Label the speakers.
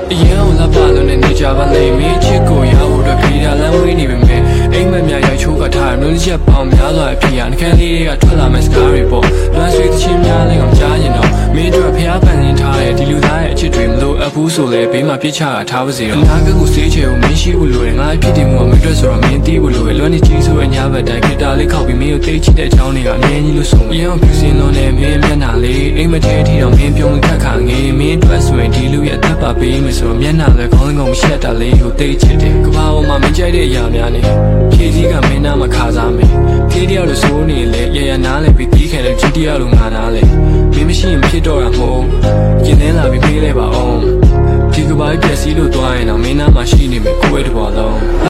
Speaker 1: ရင်လာပါလို့နဲ့နေကြပါလိမ့်မင်းချစ်ကိုရဖို့အတွက်ခေတာလမ်းဝေးနေပေမဲ့အိမ်မက်များရိုက်ချိုးကထားမျိုးတစ်ချက်ပေါင်းများစွာအဖြစ်ရနှကန်းလေးတွေကထွက်လာမဲ့စကားတွေပေါ့လွမ်းဆွေးသချင်းများလည်းအောင်ကြားရင်တော့မင်းတို့ဖျားပန်နေထားတဲ့ဒီလူသားရဲ့အချစ်တွေမလို့အဘူးဆိုလဲဘေးမှာပြစ်ချတာထားပါစေတော့အနာဂတ်ကိုစေးချေကိုမင်းရှိဖို့လိုတယ်ငါဖြစ်တယ်မှုကမင်းတို့ဆိုတော့မင်းသိဖို့လိုတယ်လွမ်းနေကြီးဆိုအညာဘက်တိုင်းခေတာလေးခောက်ပြီးမင်းကိုတိတ်ချစ်တဲ့အကြောင်းတွေကအမြဲကြီးလို့ဆိုရင်အောင်ပြူစင်လုံးနဲ့မင်းမျက်နှာလေးအိမ်မထဲထီတော့မင်းပြုံးခက်ခါငေးမင်းအတွက်ဆိုရင်ဒီလူရဲ့အသက်ပါပေးမယ်ဆိုတော့မျက်နှာလည်းခေါင်းကုန်းရှက်တာလေးကိုတိတ်ချစ်တယ်ကဘာပေါ်မှာမကြိုက်တဲ့အရာများနေဖြည့်စည်းကမင်းနာမှာခါစားမယ်ခေတယောက်လို့ဆိုနေလေရရနားလေပြီးတီးခံတဲ့ကြီးတယောက်လို့ငါနားလေမင်းမရှိရင်ဖြစ်တော့တာမဟုတ်ရင်ထဲလာပြီးပြေးလိုက်ပါအောင်ဒီကဘာပြက်စီးလို့သွားရင်တော့မင်းနာမှာရှိနေမယ်ကိုယ့်ရဲ့တဘောလုံး